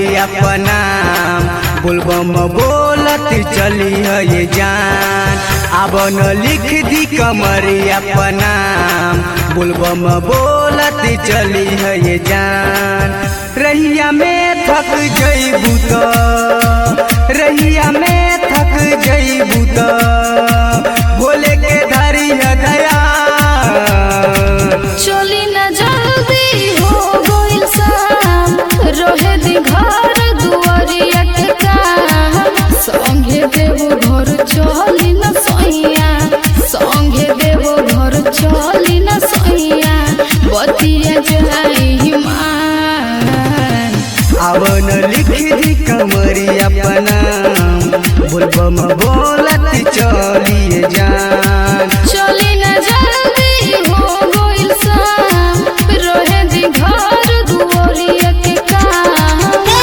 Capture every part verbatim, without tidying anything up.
कमरिया पनाम बोलबम बोलत चली है ये जान। अब न लिख दी कमरिया पनाम बोलबम बोलत चली है ये जान। रहिया में थक जइबू त रहिया में थक जइबू त भोले के धरी है दया। चली न जल्दी हो गइल शाम रहे दी घर दुआरिया के काम। संगे देवो घर चली न सैया संगे देवो घर चली न सैया बतिया जाई मान। आवन लिख दी कमरिया पनाम बोलबम बोलत चलिए जान। चली न जल्दी हो गइल शाम रहे दी घर दुआरिया के काम।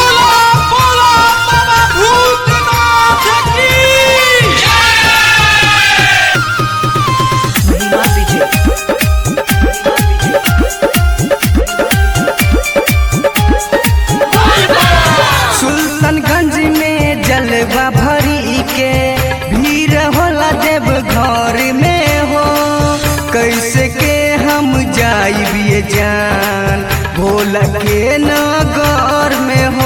सुल्तानगंज में जलवा भरी के भीड़ होला देव घर में हो। कैसे के हम जाइबिए जान भोला के नगर में हो।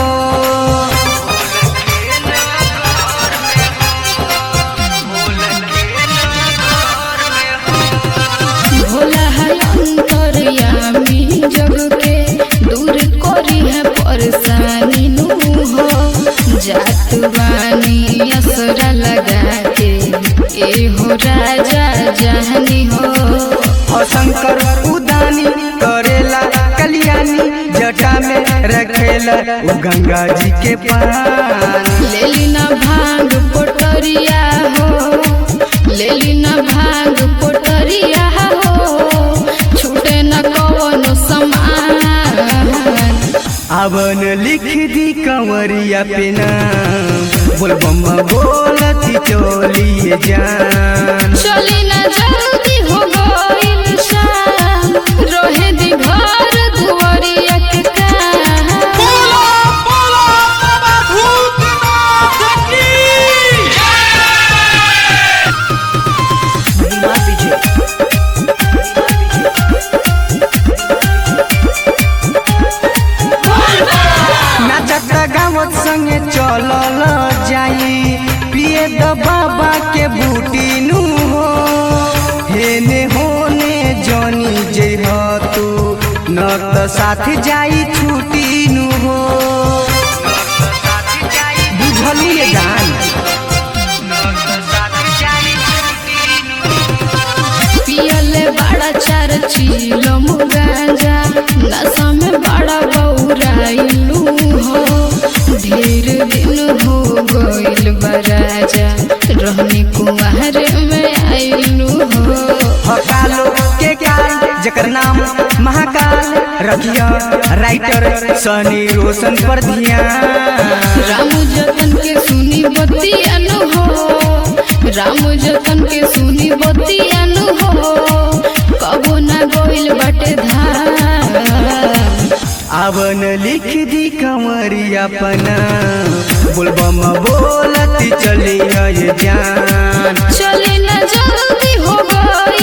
भोला है अंतर्यामी जग के दूर करी है परेशानी नु हो। जात बानी असरा लगा के ए हो राजा जहनी हो। हो शंकर उदानी करेला कल्याणी जटा में रखेला वो गंगा जी के पान। लेली ना भांग पोटरिया हो लेली ना भांग पोटरिया हो छूटे न कवनो समान। आवन लिख दी कंवरिया पे नाम बोलबम बोलत चलिए जान। चली न जल्दी हो गइल शाम रहे दी घर दुआरिया के काम। नाचत गावत संगे चलल जाई पिए द बाबा के बूटी नु हो। हेने होने जनी जइह तू न त साथ जाई छुटी नु हो। बुझलिए जान पियले बड़ा चार चीलो गांजा नशा में बड़ा बौराइलू हो। ढेर दिन हो गइल बराजा रहनी कुंवर में आइलू हो। हकालो के काल जकर नाम महाकाल रखिया राइटर सनी रोशन पर ध्यान। राम जतन के सुनी बतिया नु हो राम जतन के सुनी बतिया नु हो कबो ना गइल बाटे धाम। आवन लिख दी कंवरिया पना बोलबम बोलत चली है जान। चली न जल्दी हो गइल